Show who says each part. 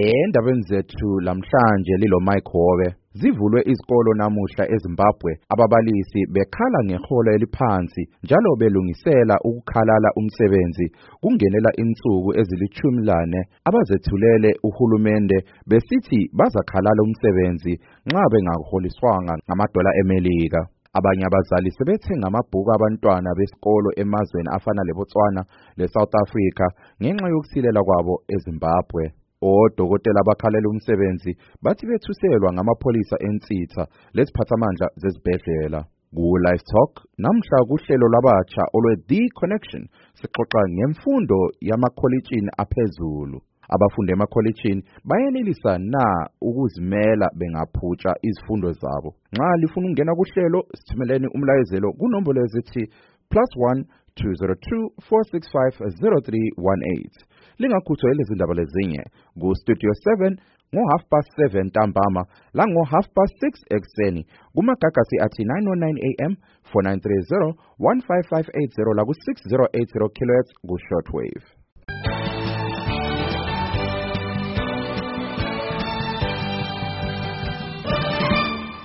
Speaker 1: Endabeni zethu lamhlanje lilo Mike Howe. Zivulwe izikolo namuhla eZimbabwe, ababalisi bekhala ngeholo eliphansi njalo belungisela ukukhalala umsebenzi kungenela insuku ezili-14 abazethulele uhulumende besithi bazakhalala umsebenzi nxa bengaholiswanga ngamadola eMelika. Abanye abazali sebethenga amabhuku abantwana besikolo emazweni afana leBotswana leSouth Africa ngenxa yokusilela kwabo eZimbabwe. Odokotela abakhalela umsebenzi bathi bethuselwa ngamapholisa ensitha leziphathamandla zezibhedlela. Ku-Live Talk namhla kuhlelo labatsha olwe-The Connection sixoxa ngemfundo yamakholitshini aphezulu. Abafundi emakholitshini bayenelisa na ukuzimela bengaphutsha izifundo zabo? Nxa lifuna ukungena kuhlelo, sithumeleni umlayezelo kunombolo ezithi +1 202 465 0318. Lingakhuthwa lezi ndaba lezinye ku-Studio 7 ngo-7:30 ntambama la ngo-6:30 ekseni kumagagasi athi 909 AM 4930 15580 la ku-6080 kHz ku-shortwave.